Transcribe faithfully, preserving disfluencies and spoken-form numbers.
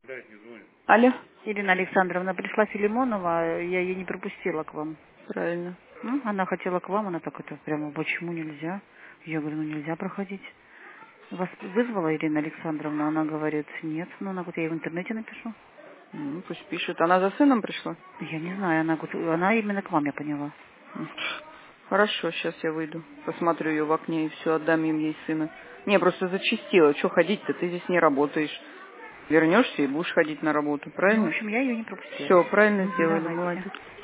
Алло. Ирина Александровна, пришла Филимонова, я ее не пропустила к вам. Правильно. Ну, она хотела к вам, она так это прямо, почему нельзя? Я говорю, ну нельзя проходить. Вас вызвала Ирина Александровна, она говорит, нет. Ну, она говорит, я в интернете напишу. Ну, пусть пишет. Она за сыном пришла? Я не знаю, она говорит, она именно к вам, я поняла. Хорошо, сейчас я выйду. Посмотрю ее в окне и все, отдам им ей сына. Не, просто зачастила. Что ходить-то? Ты здесь не работаешь. Вернешься и будешь ходить на работу, Ну, в правильно? общем, я ее не пропустила. Все, правильно сделали, Давайте. молодец.